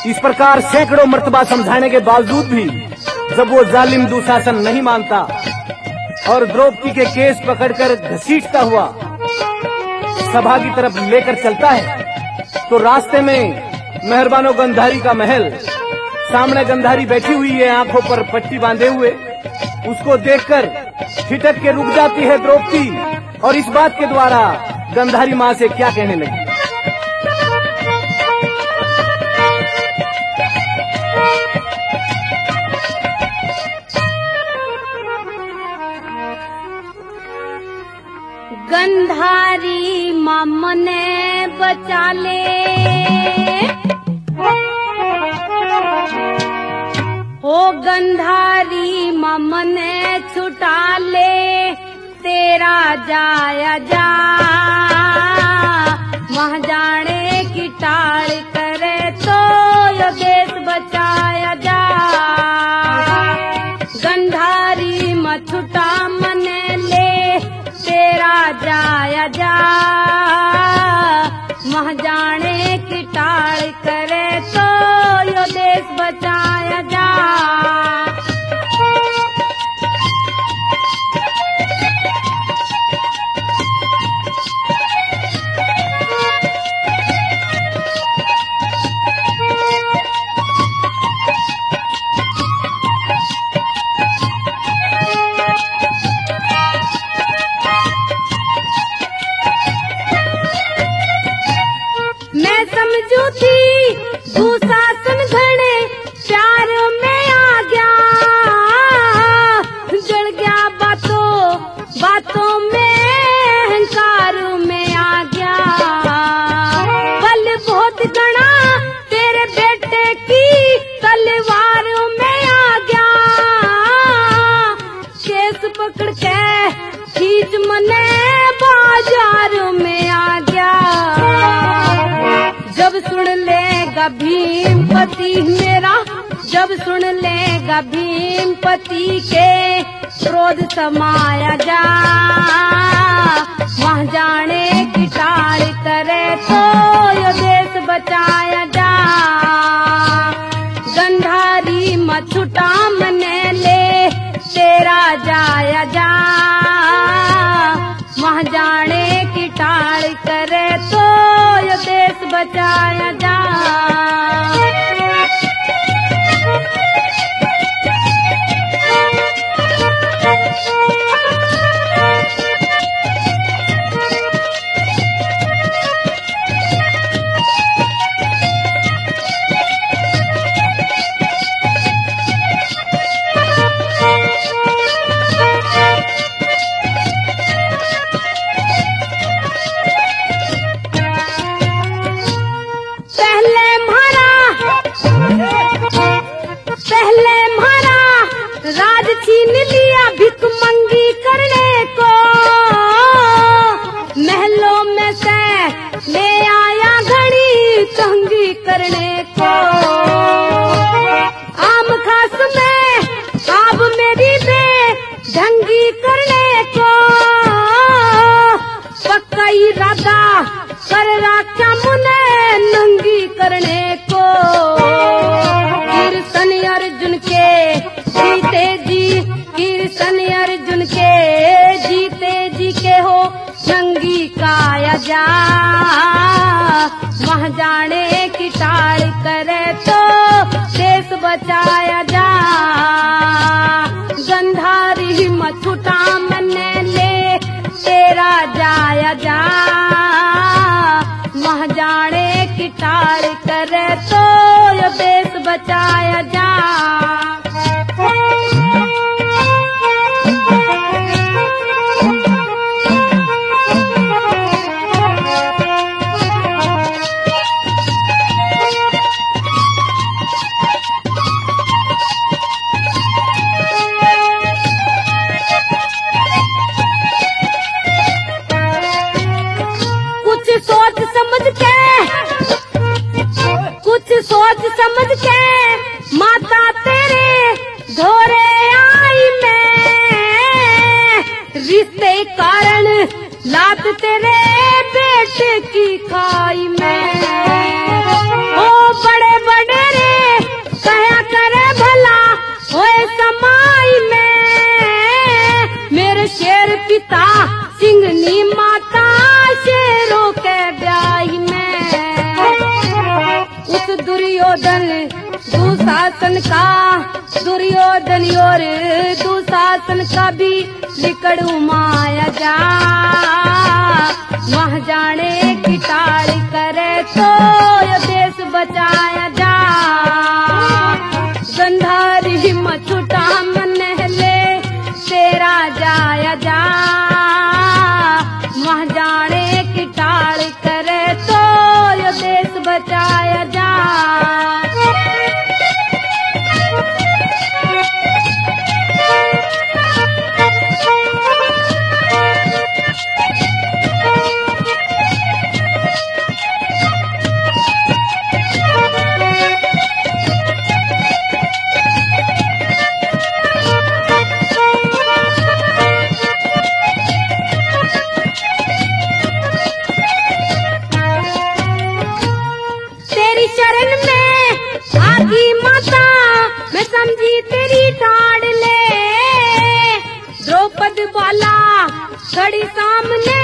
इस प्रकार सैकड़ों मर्तबा समझाने के बावजूद भी जब वो जालिम दुशासन नहीं मानता और द्रौपदी के केस पकड़कर घसीटता हुआ सभा की तरफ लेकर चलता है, तो रास्ते में मेहरबानो गंधारी का महल, सामने गंधारी बैठी हुई है आंखों पर पट्टी बांधे हुए। उसको देखकर ठिठक के रुक जाती है द्रौपदी और इस बात के द्वारा गंधारी माँ से क्या कहने लगी। गंधारी मामने बचा ले, हो गंधारी मामने छुटा ले, तेरा जाया जा वहाँ जाने की टाल करे तो यो देश बचाया जा। गंधारी मछुटा मने ले, तेरा जाया जा वहाँ जाने की टाल करे तो यो देश बचाया जा। मैं समझू थी दुशासन घने प्यार में आ गया, जड़ गया बातों बातों में अहंकार में आ गया। बल बहुत गणा तेरे बेटे की तलवार में आ गया, केस पकड़ के खींच मने बाजार में आ गया। जब सुन लेगा भीमपति मेरा, जब सुन लेगा भीमपति के क्रोध समाया जा वहाँ जाने की टाल करे तो यो देश बचाया जा। गंधारी मछुटा मने ले, तेरा जाया जा वहाँ जाने की टाल करे तो यो देश बचाया जा। पहले मारा राज छीन लिया भिख मंगी करने को, महलों में से ले आया घड़ी तंगी करने को। आम खास में आब मेरी बे ढंगी करने को, पक्का इरादा कर राखा मुने नंगी करने को। कृष्ण अर्जुन के जीते जी, कृष्ण अर्जुन के जीते जी के हो नंगी काया जा वहाँ जाने की टाल करे तो देश बचाया जा। गंधारी मछुटा मने ले, तेरा जाया जा वहाँ जाने की टाल करे तो यो देश बचाया जा। सोच समझ के माता तेरे धोरे आई मैं, रिश्ते कारण लात तेरे बेटे की खाई में। ओ बड़े बड़े दुर्योधन दुशासन का दुर्योधन और दुशासन का भी लिकड़ू माया जा वह जाने की टाल करे तो ये देश बचाया जा गंधारी मछुटा मन ले तेरा जाया जा वह जाने की टाल करे तो ये देश बचाया जा शरण में आगी माता मैं समझी तेरी ठाड़ ले द्रौपद बाला खड़ी सामने